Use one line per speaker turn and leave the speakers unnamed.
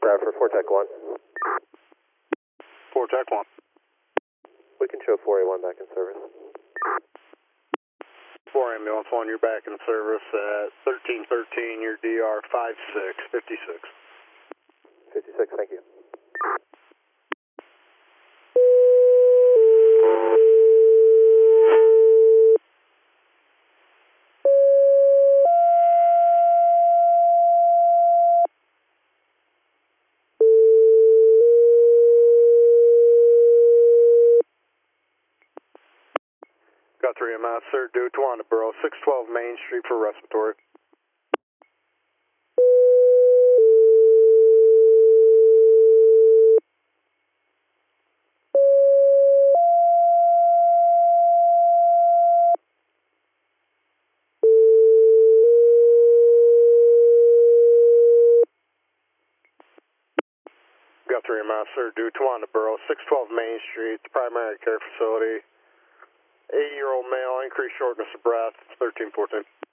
Bradford, 4 Tech 1.
4 Tech 1.
We can show 4A1 back in service.
4 Ambulance 1, you're back in service at 1313, your DR 5656.
56, thank you.
Got 3 MS, sir, due to Wandaboro, 612 Main Street for respiratory. Got 3 MS, sir, due to Wandaboro, 612 Main Street, primary care facility. 80-year-old male, increased shortness of breath, 1314.